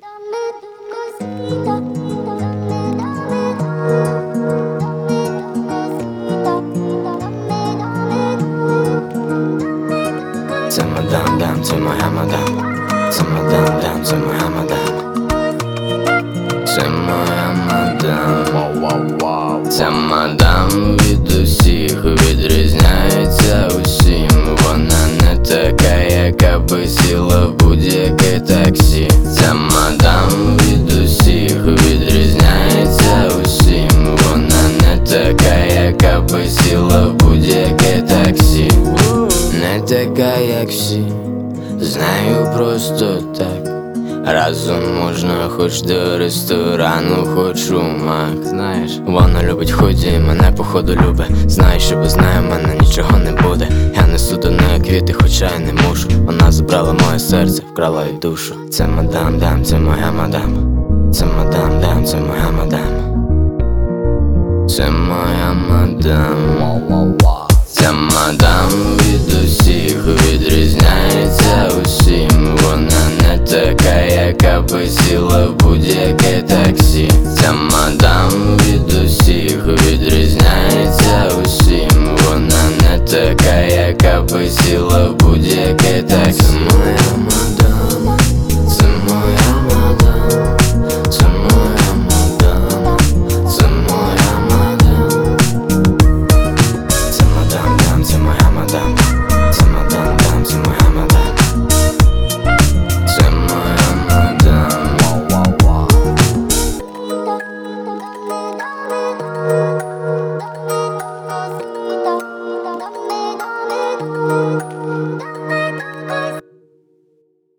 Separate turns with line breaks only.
Це мадам, дам, це моя мадам. Це мадам, дам, це моя мадам. Це моя мадам. Ця мадам від усіх відрізняється усім. Вона не така, яка би сіла в будь-яке таксі. Ця мадам від усіх відрізняється усім. Вона не така, яка би сіла в будь-яке таксі. Не така, як всі, з нею просто так. Разом можна хоч до ресторану, хоч у мак. Знаєш, вона любить худі і мене походу любить. Знає, що без неї в мене нічого не буде. Я несу до неї квіти, хоча й не мушу. Вона забрала моє серце, вкрала й душу. Це мадам, дам, це моя мадам. Це мадам, дам, це моя мадам. Це моя мадам. Ця мадам від усіх відрізняється усім. Вона не така, яка би сіла в будь-яке таксі. Ця мадам від усіх відрізняється усім. Вона не така, яка би сіла в будь-яке таксі.